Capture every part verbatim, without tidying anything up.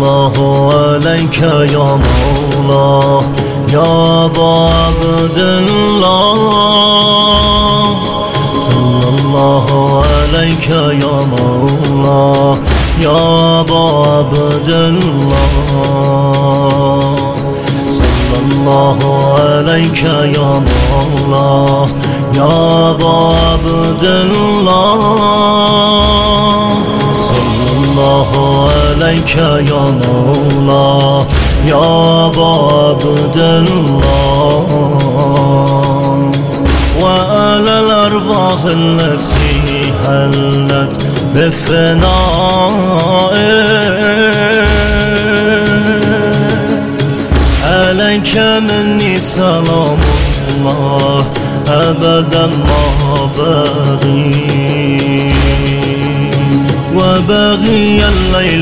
الله عليك يا مولا يا أبا عبد الله صلى الله عليك يا مولا يا أبا عبد الله صلى الله عليك يا مولا يا أبا عبد الله صلى الله عليك يا مولا يا أبا عبد الله وعلى الأرواح التي هلت بفنائك عليك مني سلام الله أبدا ما بغي وبغي الليل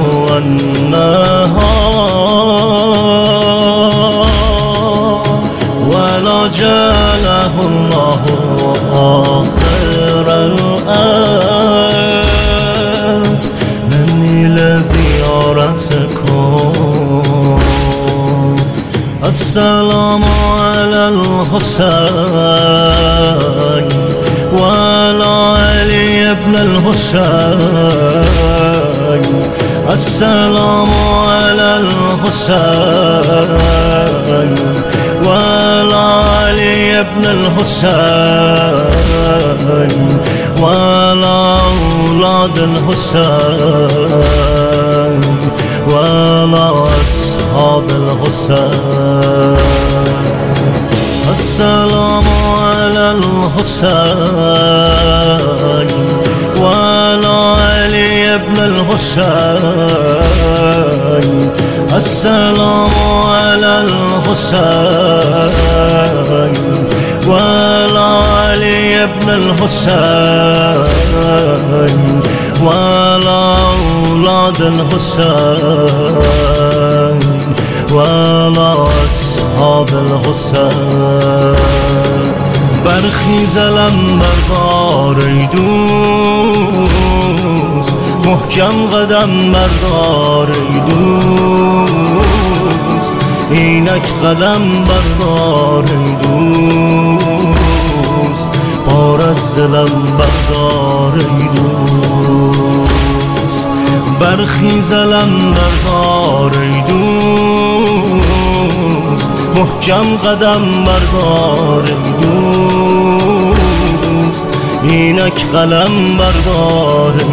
والنهار ولا جعله الله آخر الأرض مني لزيارتكم السلام على الحسين وعلى علي بن الحسين السلام على الحسين وعلى علي بن الحسين وعلى أولاد الحسين وعلى أصحاب الحسين السلام على الحسين وعلى علي بن الحسين السلام على الحسين وعلى علي بن الحسين وعلى أولاد الحسين وعلى أصحاب الحسين برخیز لمبردار ای دوست محکم قدم بردار ای دوست اینک قدم بردار ای دوست بار از دلم بردار ای دوست برخیز لمبردار ای دوست محکم قدم بردار ای دوست اینک قلم بردار ای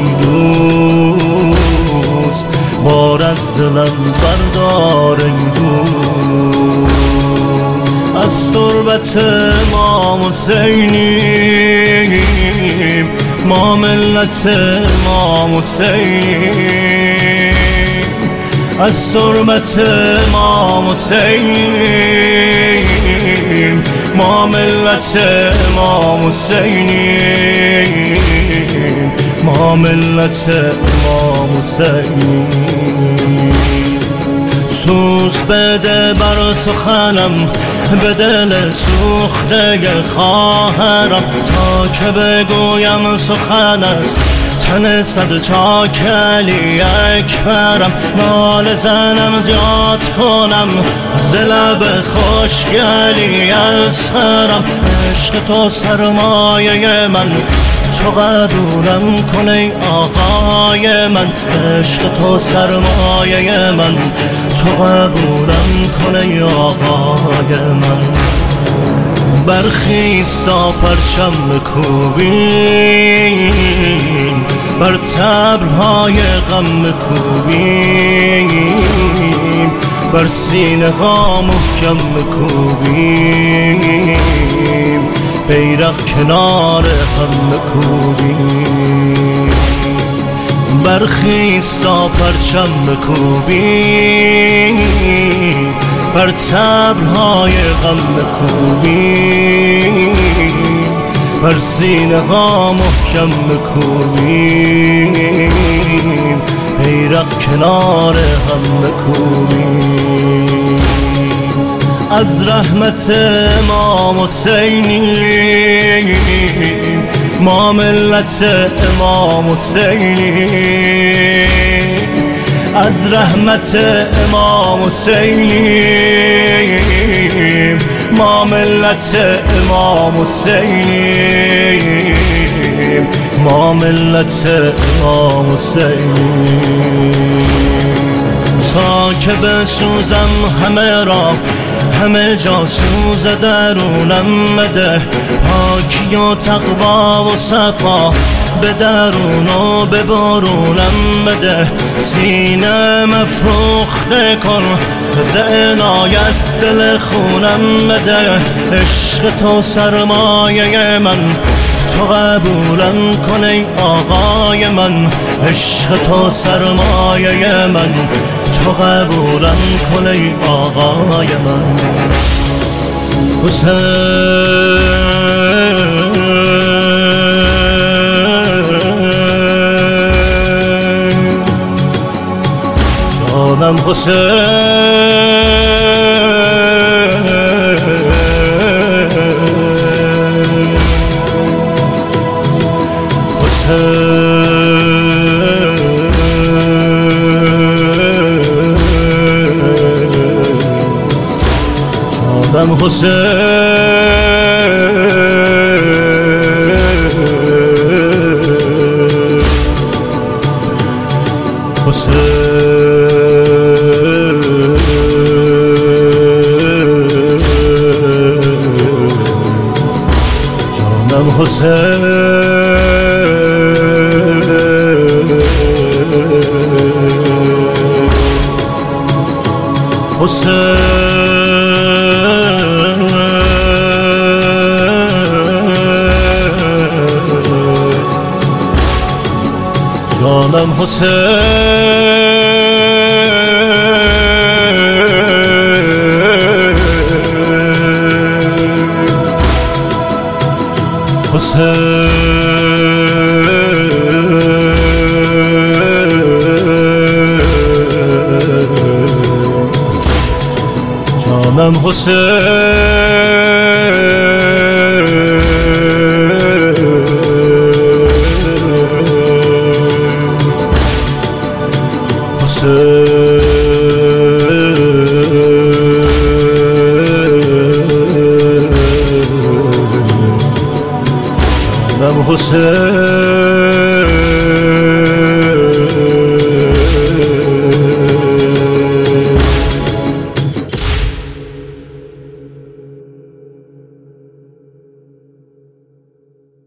دوست بار از دلم بردار ای دوست از تربت امام حسینیم ما ملت امام حسینیم از تربت امام حسینیم ما ملت امام حسینیم ما ملت امام حسینیم سوز بده بر سخنم به دل سوخته خواهرم تا که بگویم سخن از تن صد چاک علی اکبرم نال زنم جات کنم ز لب خشک علی اصغرم عشق تو سرمایه من تو قبولم کن ای آقای من عشق تو سرمایه من تو قبولم کن ای آقای من برخیز تا پرچم بکوبیم بر طبل‌های غم بکوبیم بر سینه ها محکم بکوبیم بیرق کنار هم بکوبیم برخیز تا پرچم بکوبیم بر طبل‌های غم بکوبیم بر سینه ها محکم بکوبیم بیرق کنار هم بکوبیم از رحمت امام حسینیم ما ملت امام حسینیم از رحمت امام حسینیم، ما ملت امام حسینیم، ما ملت امام حسینیم. تا که بسوزم همه را، همه جا سوز درونم بده، پاکی و تقوا و صفا به درون و به برونم بده. سینه مفروخته کن ز عنایت دل خونم بده. عشق تو سرمایه من، تو قبولم کن ای آقای من. عشق تو سرمایه من، تو قبولم کن ای آقای من. حسین جانم جانم حسین جانم حسین جانم حسین حسین جانم حسین